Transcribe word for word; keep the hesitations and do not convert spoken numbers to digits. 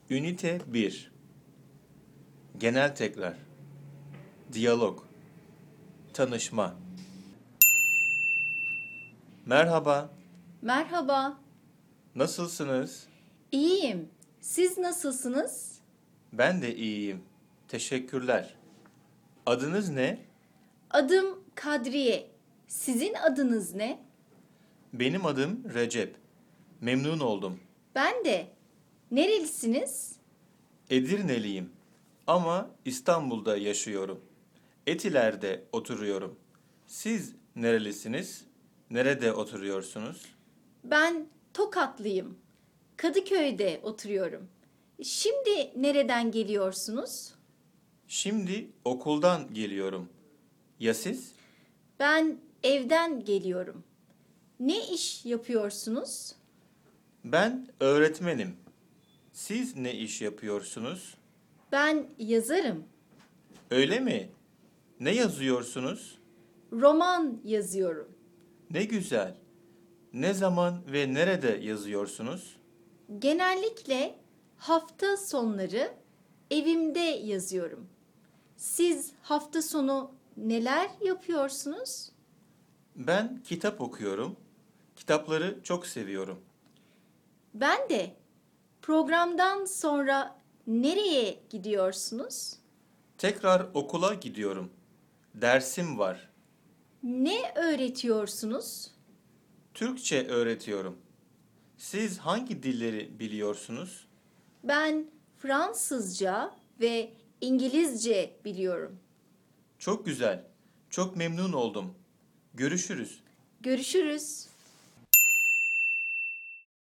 Ünite bir. Genel tekrar. Diyalog. Tanışma. Merhaba, Merhaba, nasılsınız? iyiyim. Siz nasılsınız? Ben de iyiyim. Teşekkürler. Adınız ne? Adım Kadriye. Sizin adınız ne? Benim adım Recep. Memnun oldum. Ben de. Nerelisiniz? Edirneliyim ama İstanbul'da yaşıyorum. Etiler'de oturuyorum. Siz nerelisiniz? Nerede oturuyorsunuz? Ben Tokatlıyım. Kadıköy'de oturuyorum. Şimdi nereden geliyorsunuz? Şimdi okuldan geliyorum. Ya siz? Ben evden geliyorum. Ne iş yapıyorsunuz? Ben öğretmenim. Siz ne iş yapıyorsunuz? Ben yazarım. Öyle mi? Ne yazıyorsunuz? Roman yazıyorum. Ne güzel. Ne zaman ve nerede yazıyorsunuz? Genellikle hafta sonları evimde yazıyorum. Siz hafta sonu neler yapıyorsunuz? Ben kitap okuyorum. Kitapları çok seviyorum. Ben de. Programdan sonra nereye gidiyorsunuz? Tekrar okula gidiyorum. Dersim var. Ne öğretiyorsunuz? Türkçe öğretiyorum. Siz hangi dilleri biliyorsunuz? Ben Fransızca ve İngilizce biliyorum. Çok güzel. Çok memnun oldum. Görüşürüz. Görüşürüz.